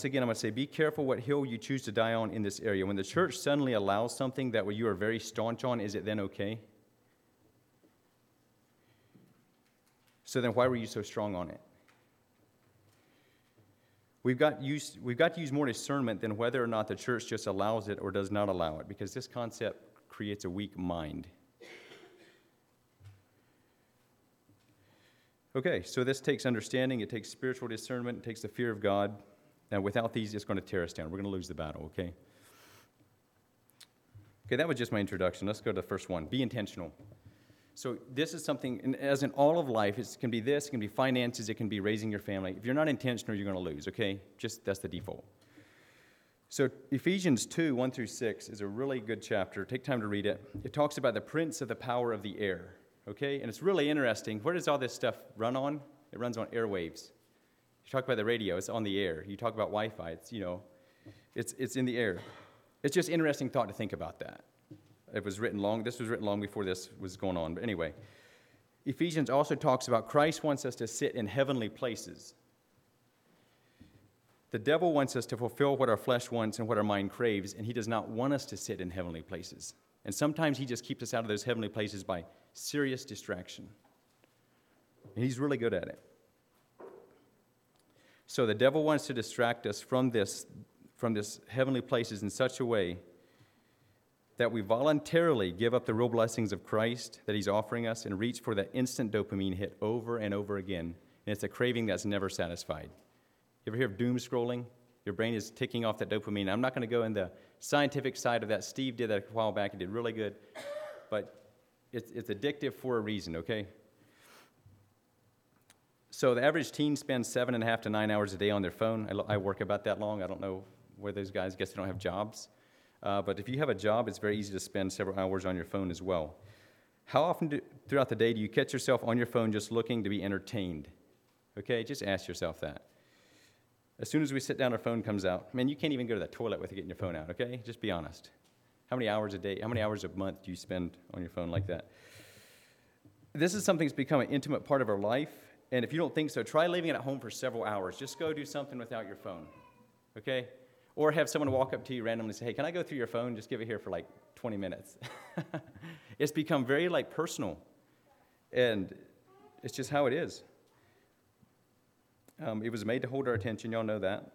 again, I'm going to say, be careful what hill you choose to die on in this area. When the church suddenly allows something that you are very staunch on, is it then okay? So then why were you so strong on it? We've got to use more discernment than whether or not the church just allows it or does not allow it, because this concept creates a weak mind. Okay, so this takes understanding, it takes spiritual discernment, it takes the fear of God. Now, without these, it's going to tear us down. We're going to lose the battle, okay? Okay, that was just my introduction. Let's go to the first one. Be intentional. So this is something, and as in all of life, it can be this, it can be finances, it can be raising your family. If you're not intentional, you're going to lose, okay? Just that's the default. So Ephesians 2, 1 through 6 is a really good chapter. Take time to read it. It talks about the prince of the power of the air, okay? And it's really interesting. Where does all this stuff run on? It runs on airwaves. You talk about the radio, it's on the air. You talk about Wi-Fi, it's in the air. It's just interesting thought to think about that. This was written long before this was going on. But anyway, Ephesians also talks about Christ wants us to sit in heavenly places. The devil wants us to fulfill what our flesh wants and what our mind craves, and he does not want us to sit in heavenly places. And sometimes he just keeps us out of those heavenly places by serious distraction. And he's really good at it. So the devil wants to distract us from this heavenly places in such a way that we voluntarily give up the real blessings of Christ that he's offering us and reach for that instant dopamine hit over and over again. And it's a craving that's never satisfied. You ever hear of doom scrolling? Your brain is ticking off that dopamine. I'm not going to go in the scientific side of that. Steve did that a while back. He did really good. But it's addictive for a reason, okay? So the average teen spends 7.5 to 9 hours a day on their phone. I work about that long. I don't know where those guys, guess they don't have jobs. But if you have a job, it's very easy to spend several hours on your phone as well. How often throughout the day do you catch yourself on your phone just looking to be entertained? Okay, just ask yourself that. As soon as we sit down, our phone comes out. Man, you can't even go to the toilet without getting your phone out, okay? Just be honest. How many hours a day, how many hours a month do you spend on your phone like that? This is something that's become an intimate part of our life. And if you don't think so, try leaving it at home for several hours. Just go do something without your phone, okay? Or have someone walk up to you randomly and say, hey, can I go through your phone? Just give it here for like 20 minutes. It's become very personal. And it's just how it is. It was made to hold our attention. Y'all know that.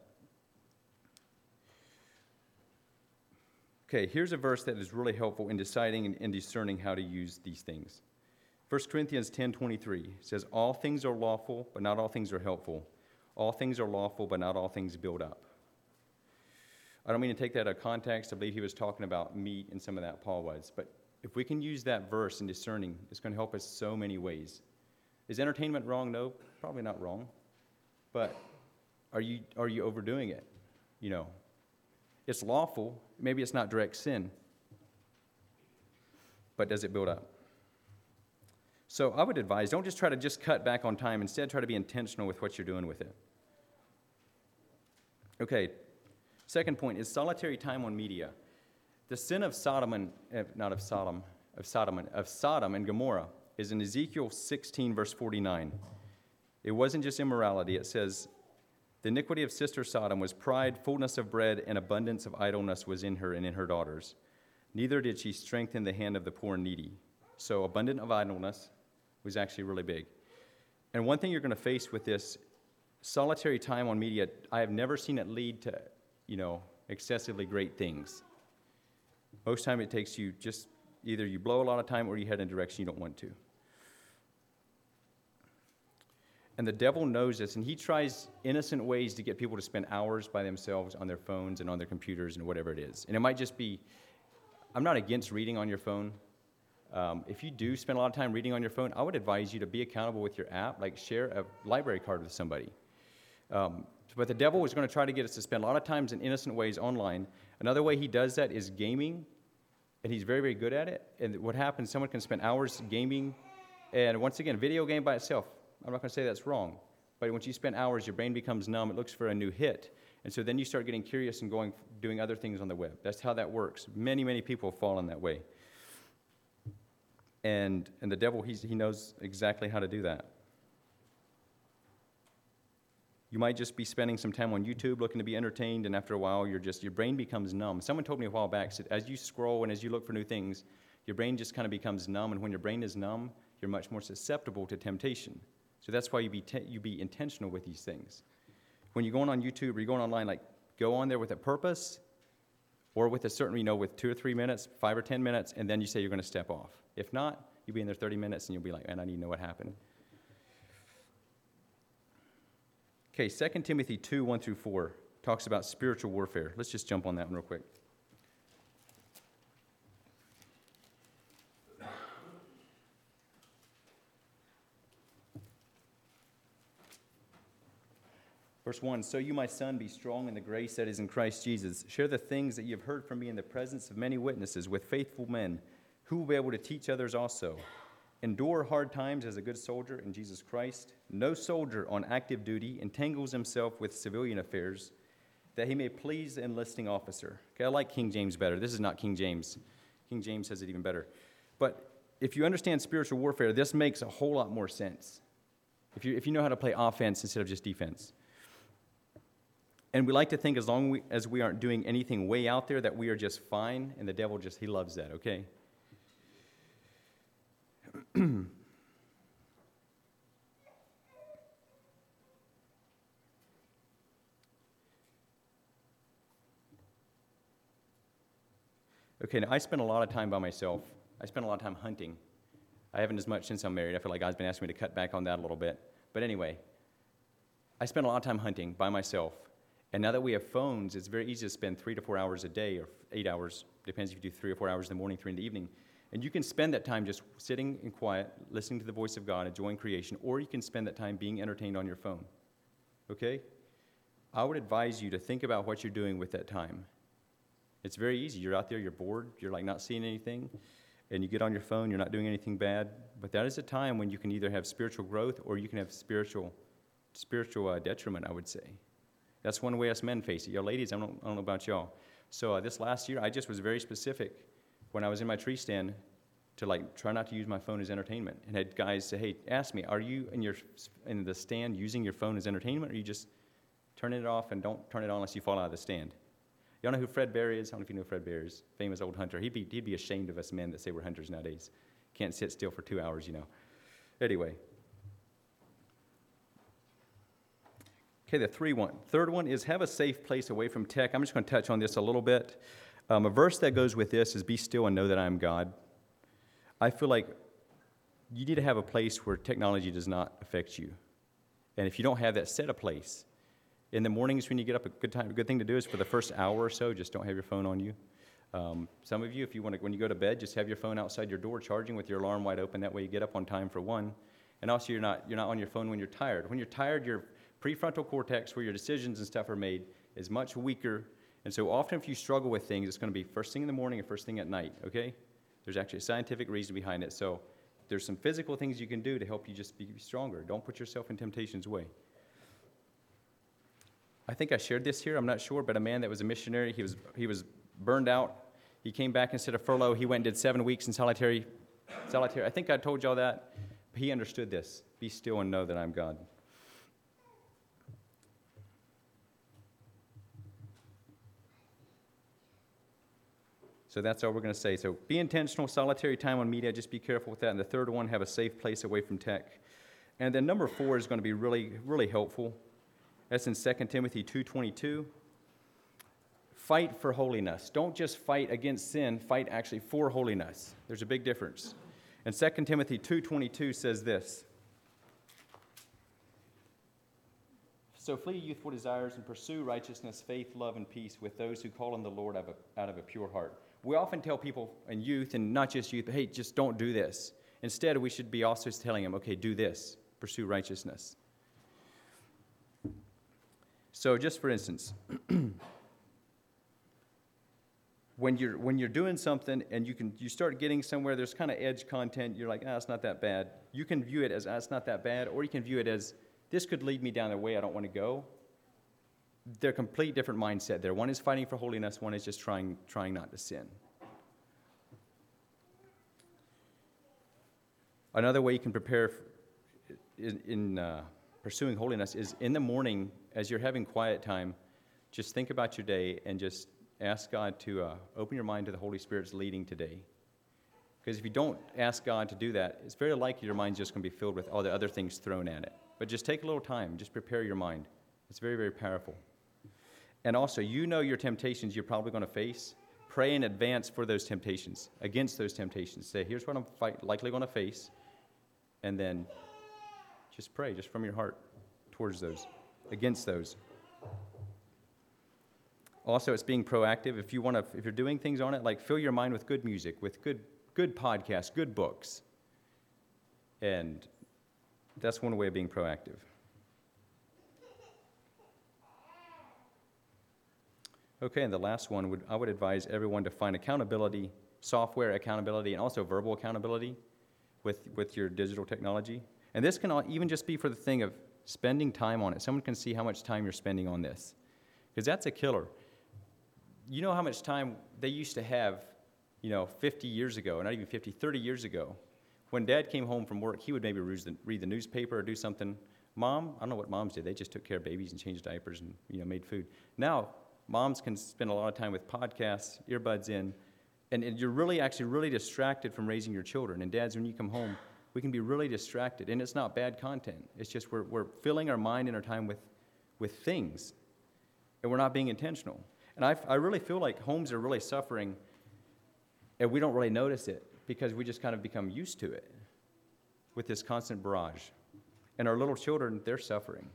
Okay, here's a verse that is really helpful in deciding and discerning how to use these things. 1 Corinthians 10:23 says, all things are lawful, but not all things are helpful. All things are lawful, but not all things build up. I don't mean to take that out of context. I believe he was talking about meat and some of that, Paul was. But if we can use that verse in discerning, it's going to help us so many ways. Is entertainment wrong? No, probably not wrong. But are you overdoing it? It's lawful. Maybe it's not direct sin. But does it build up? So I would advise, don't just try to cut back on time. Instead, try to be intentional with what you're doing with it. Okay, second point is solitary time on media. The sin of Sodom and Gomorrah is in Ezekiel 16, verse 49. It wasn't just immorality. It says, the iniquity of sister Sodom was pride, fullness of bread, and abundance of idleness was in her and in her daughters. Neither did she strengthen the hand of the poor and needy. So abundant of idleness was actually really big. And one thing you're going to face with this solitary time on media, I have never seen it lead to, excessively great things. Most time it takes you just either you blow a lot of time or you head in a direction you don't want to. And the devil knows this, and he tries innocent ways to get people to spend hours by themselves on their phones and on their computers and whatever it is. And it might just be, I'm not against reading on your phone. If you do spend a lot of time reading on your phone, I would advise you to be accountable with your app, like share a library card with somebody. But the devil is going to try to get us to spend a lot of times in innocent ways online. Another way he does that is gaming, and he's very, very good at it. And what happens, someone can spend hours gaming, and once again, video game by itself, I'm not going to say that's wrong, but once you spend hours, your brain becomes numb, it looks for a new hit, and so then you start getting curious and doing other things on the web. That's how that works. Many, many people fall in that way. And the devil, he knows exactly how to do that. You might just be spending some time on YouTube looking to be entertained, and after a while, your brain becomes numb. Someone told me a while back, said, as you scroll and as you look for new things, your brain just kind of becomes numb, and when your brain is numb, you're much more susceptible to temptation. So that's why you be intentional with these things. When you're going on YouTube or you're going online, like, go on there with a purpose or with a certain, with 2 or 3 minutes, 5 or 10 minutes, and then you say you're going to step off. If not, you'll be in there 30 minutes, and you'll be like, man, I need to know what happened. Okay, 2 Timothy 2, 1 through 4 talks about spiritual warfare. Let's just jump on that one real quick. Verse 1, so you, my son, be strong in the grace that is in Christ Jesus. Share the things that you have heard from me in the presence of many witnesses with faithful men who will be able to teach others also. Endure hard times as a good soldier in Jesus Christ. No soldier on active duty entangles himself with civilian affairs, that he may please the enlisting officer. Okay, I like King James better. This is not King James. King James says it even better. But if you understand spiritual warfare, this makes a whole lot more sense. If you know how to play offense instead of just defense. And we like to think as long as we aren't doing anything way out there that we are just fine, and the devil he loves that, okay? Okay, now I spend a lot of time by myself. I spend a lot of time hunting. I haven't as much since I'm married. I feel like God's been asking me to cut back on that a little bit. But anyway, I spend a lot of time hunting by myself. And now that we have phones, it's very easy to spend 3 to 4 hours a day, or 8 hours, depends if you do 3 or 4 hours in the morning, 3 in the evening. And you can spend that time just sitting in quiet, listening to the voice of God, enjoying creation, or you can spend that time being entertained on your phone. Okay? I would advise you to think about what you're doing with that time. It's very easy. You're out there, you're bored, you're like not seeing anything, and you get on your phone, you're not doing anything bad. But that is a time when you can either have spiritual growth or you can have spiritual detriment, I would say. That's one way us men face it. Y'all ladies, I don't know about y'all. So this last year, I just was very specific when I was in my tree stand to try not to use my phone as entertainment. And had guys say, hey, ask me, are you in the stand using your phone as entertainment, or are you just turning it off and don't turn it on unless you fall out of the stand? Y'all know who Fred Bear is? I don't know if you know Fred Bear is. Famous old hunter. He'd be ashamed of us men that say we're hunters nowadays. Can't sit still for 2 hours, Anyway. Okay, the third one is have a safe place away from tech. I'm just going to touch on this a little bit. A verse that goes with this is be still and know that I am God. I feel like you need to have a place where technology does not affect you. And if you don't have that, set a place. In the mornings when you get up, a good thing to do is for the first hour or so, just don't have your phone on you. Some of you, when you go to bed, just have your phone outside your door charging with your alarm wide open. That way you get up on time for one. And also you're not on your phone when you're tired. When you're tired, your prefrontal cortex, where your decisions and stuff are made, is much weaker. And so often if you struggle with things, it's going to be first thing in the morning or first thing at night, okay? There's actually a scientific reason behind it. So there's some physical things you can do to help you just be stronger. Don't put yourself in temptation's way. I think I shared this here, I'm not sure, but a man that was a missionary, he was burned out. He came back instead of furlough. He went and did 7 weeks in solitary. I think I told y'all that. But he understood this. Be still and know that I'm God. So that's all we're going to say. So be intentional, solitary time on media, just be careful with that. And the third one, have a safe place away from tech. And then number 4 is going to be really, really helpful. That's in 2 Timothy 2:22. Fight for holiness. Don't just fight against sin, fight actually for holiness. There's a big difference. And 2 Timothy 2:22 says this. So flee youthful desires and pursue righteousness, faith, love, and peace with those who call on the Lord out of a pure heart. We often tell people in youth, and not just youth, but hey, just don't do this. Instead, we should be also telling them, okay, do this. Pursue righteousness. So just for instance, when you're doing something and you start getting somewhere, there's kind of edge content, you're like, it's not that bad. You can view it as, it's not that bad, or you can view it as, this could lead me down a way I don't want to go. They're complete different mindset there. One is fighting for holiness, one is just trying not to sin. Another way you can prepare pursuing holiness is in the morning, as you're having quiet time, just think about your day and just ask God to open your mind to the Holy Spirit's leading today. Because if you don't ask God to do that, it's very likely your mind's just going to be filled with all the other things thrown at it. But just take a little time. Just prepare your mind. It's very, very powerful. And also, you know your temptations you're probably going to face. Pray in advance for those temptations, against those temptations. Say, here's what I'm likely going to face. And then just pray, just from your heart, towards those, against those. Also, it's being proactive. If you're doing things on it, like fill your mind with good music, with good podcasts, good books. And that's one way of being proactive. Okay, and the last one, I would advise everyone to find accountability, software accountability, and also verbal accountability with your digital technology. And this can even just be for the thing of spending time on it. Someone can see how much time you're spending on this. Because that's a killer. You know how much time they used to have, 50 years ago, not even 50, 30 years ago. When Dad came home from work, he would maybe read the newspaper or do something. Mom, I don't know what moms did. They just took care of babies and changed diapers and, made food. Now, moms can spend a lot of time with podcasts, earbuds in, and you're really distracted from raising your children. And dads, when you come home, we can be really distracted. And it's not bad content. It's just we're filling our mind and our time with things, and we're not being intentional. And I really feel like homes are really suffering, and we don't really notice it because we just kind of become used to it with this constant barrage. And our little children, they're suffering.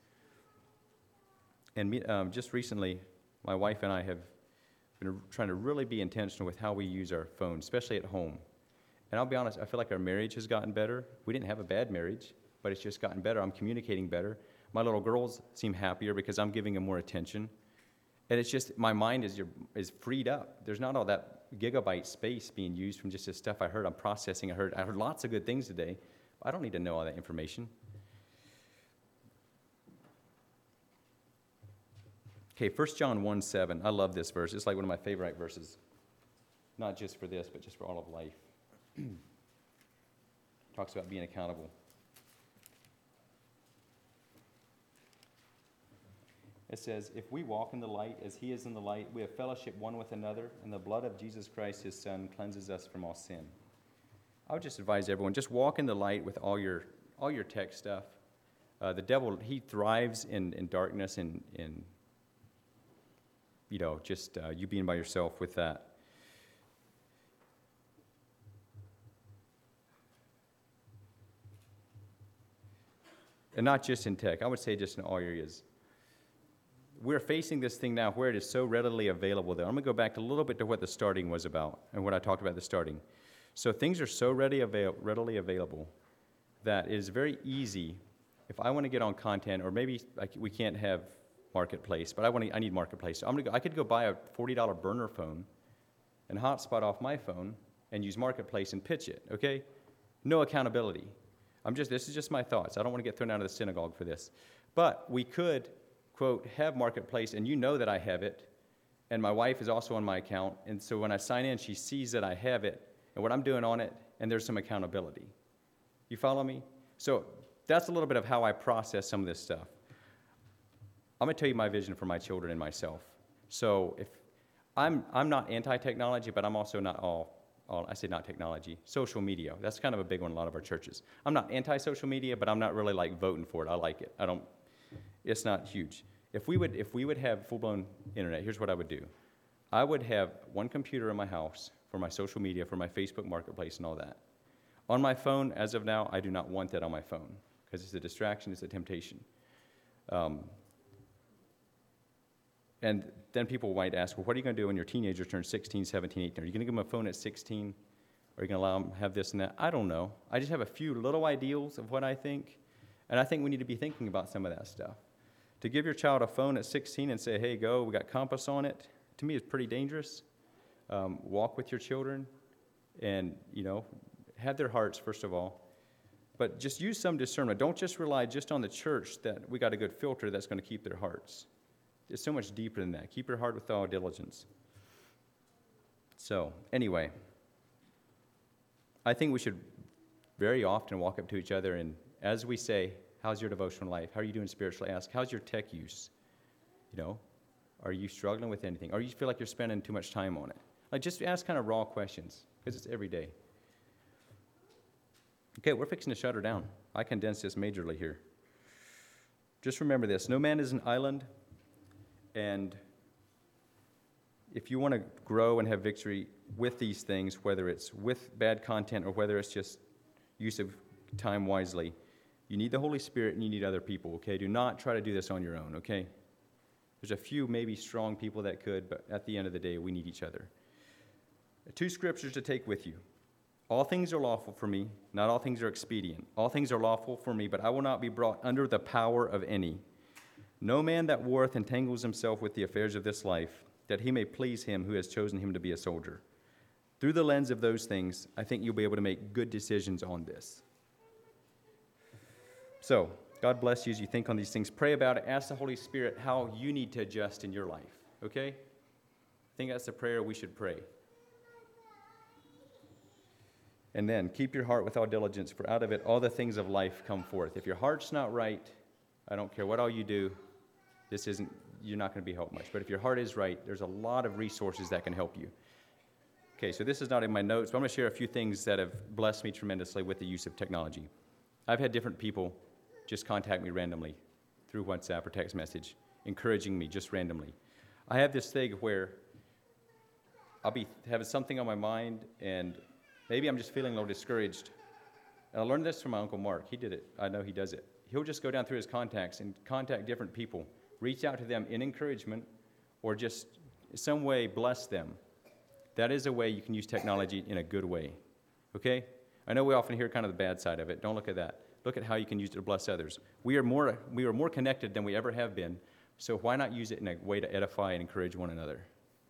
And just recently, my wife and I have been trying to really be intentional with how we use our phones, especially at home. And I'll be honest, I feel like our marriage has gotten better. We didn't have a bad marriage, but it's just gotten better. I'm communicating better. My little girls seem happier because I'm giving them more attention. And it's just, my mind is freed up. There's not all that gigabyte space being used from just this stuff I heard. I'm processing. I heard lots of good things today. I don't need to know all that information. Okay, 1 John 1:7. I love this verse. It's like one of my favorite verses. Not just for this, but just for all of life. Talks about being accountable. It says, if we walk in the light as he is in the light, we have fellowship one with another, and the blood of Jesus Christ, his Son, cleanses us from all sin. I would just advise everyone, just walk in the light with all your tech stuff. The devil, he thrives in darkness and you being by yourself with that. And not just in tech. I would say just in all areas. We're facing this thing now where it is so readily available, though. I'm going to go back a little bit to what the starting was about and what I talked about at the starting. So things are so readily available that it is very easy. If I want to get on content, or maybe we can't have Marketplace, but I need Marketplace. So I could go buy a $40 burner phone and hotspot off my phone and use Marketplace and pitch it, okay? No accountability. This is just my thoughts. I don't want to get thrown out of the synagogue for this. But we could, quote, have Marketplace, and you know that I have it, and my wife is also on my account, and so when I sign in, she sees that I have it, and what I'm doing on it, and there's some accountability. You follow me? So that's a little bit of how I process some of this stuff. I'm going to tell you my vision for my children and myself. So if I'm not anti-technology, but I'm also not I say not technology, social media. That's kind of a big one in a lot of our churches. I'm not anti-social media, but I'm not really like voting for it. I like it. It's not huge. If we would have full-blown internet, here's what I would do. I would have one computer in my house for my social media, for my Facebook Marketplace and all that. On my phone, as of now, I do not want that on my phone because it's a distraction, it's a temptation. And then people might ask, well, what are you going to do when your teenager turns 16, 17, 18? Are you going to give them a phone at 16? Are you going to allow them to have this and that? I don't know. I just have a few little ideals of what I think, and I think we need to be thinking about some of that stuff. To give your child a phone at 16 and say, hey, go, we got Compass on it, to me is pretty dangerous. Walk with your children and, have their hearts, first of all. But just use some discernment. Don't just rely just on the church that we got a good filter that's going to keep their hearts. It's so much deeper than that. Keep your heart with all diligence. So, anyway, I think we should very often walk up to each other and, as we say, How's your devotional life? How are you doing spiritually? Ask, how's your tech use? You know, are you struggling with anything? Or you feel like you're spending too much time on it? Like, just ask kind of raw questions, because it's every day. Okay, we're fixing to shut her down. I condensed this majorly here. Just remember this. No man is an island, and if you want to grow and have victory with these things, whether it's with bad content or whether it's just use of time wisely, you need the Holy Spirit and you need other people, okay? Do not try to do this on your own, okay? There's a few maybe strong people that could, but at the end of the day, we need each other. 2 scriptures to take with you. All things are lawful for me, not all things are expedient. All things are lawful for me, but I will not be brought under the power of any. No man that warreth entangles himself with the affairs of this life, that he may please him who has chosen him to be a soldier. Through the lens of those things, I think you'll be able to make good decisions on this. So, God bless you as you think on these things. Pray about it. Ask the Holy Spirit how you need to adjust in your life, okay? I think that's the prayer we should pray. And then, keep your heart with all diligence, for out of it all the things of life come forth. If your heart's not right, I don't care what all you do, you're not going to be helped much. But if your heart is right, there's a lot of resources that can help you. Okay, so this is not in my notes, but I'm going to share a few things that have blessed me tremendously with the use of technology. I've had different people just contact me randomly through WhatsApp or text message, encouraging me just randomly. I have this thing where I'll be having something on my mind, and maybe I'm just feeling a little discouraged. And I learned this from my Uncle Mark. He did it. I know he does it. He'll just go down through his contacts and contact different people, reach out to them in encouragement, or just in some way bless them. That is a way you can use technology in a good way, okay? I know we often hear kind of the bad side of it. Don't look at that. Look at how you can use it to bless others. We are more connected than we ever have been, so why not use it in a way to edify and encourage one another?